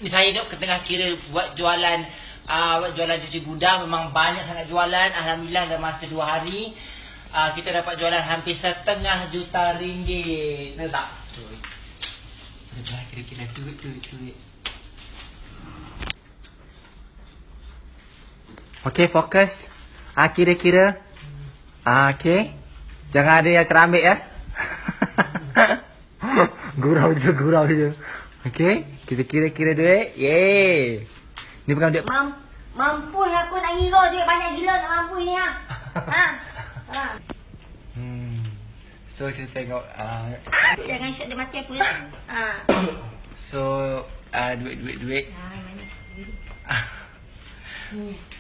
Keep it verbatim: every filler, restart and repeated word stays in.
Ni saya duk tengah kira buat jualan uh, buat jualan cuci gudang. Memang banyak sangat jualan. Alhamdulillah dalam masa dua hari uh, kita dapat jualan hampir setengah juta ringgit. Betul tak? Betul. Kira-kira duit, duit, duit. Okey, fokus. Ah, kira-kira. Ah, okey. Jangan ada yang terambil ya. Gurau je, gurau je. Okey, kita kira-kira duit. Yeay. Ni bukan duit. Mam, mampu aku nak hero duit banyak gila nak mampu ni ha. Ha. Ha. Hmm. So kita tengok uh, Jangan isap dia mati aku ya. Ha. So uh, duit duit duit. Ha, mana? Hmm.